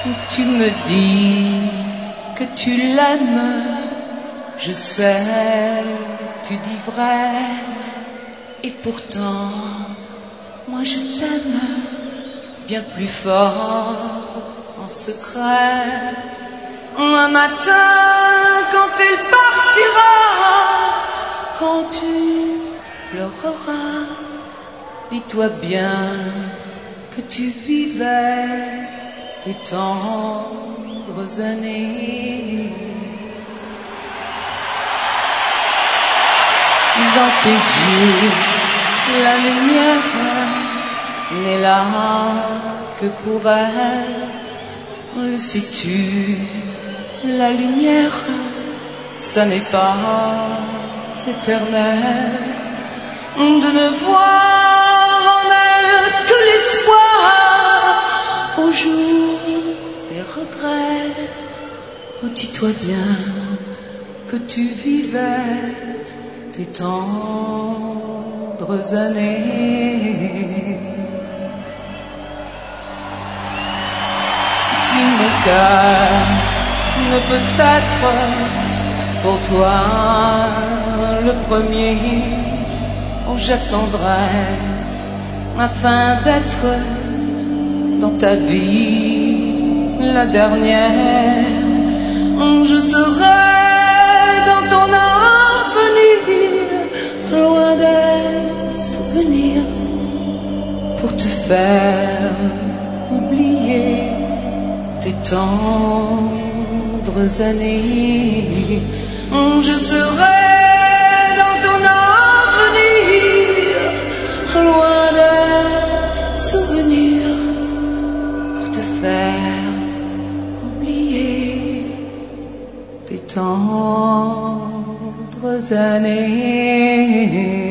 Tu me dis que tu l'aimes, je sais, tu dis vrai, et pourtant, moi je t'aime bien plus fort en secret. Un matin, quand elle partira, quand tu pleureras, dis-toi bien que tu vivais tes tendres années. Dans tes yeux, la lumière n'est là que pour elle. Le sais-tu, la lumière, ça n'est pas éternel. De ne voir en elle que l'espoir au jour des regrets. Oh, dis-toi bien que tu vivais tes tendres années. Si mon cœur ne peut être pour toi le premier, oh, j'attendrai afin d'être dans ta vie la dernière. Je serai dans ton avenir, loin des souvenirs, pour te faire oublier tes tendres années. Je serai dans ton avenir, loin des souvenirs, pour te faire oublier tes tendres années.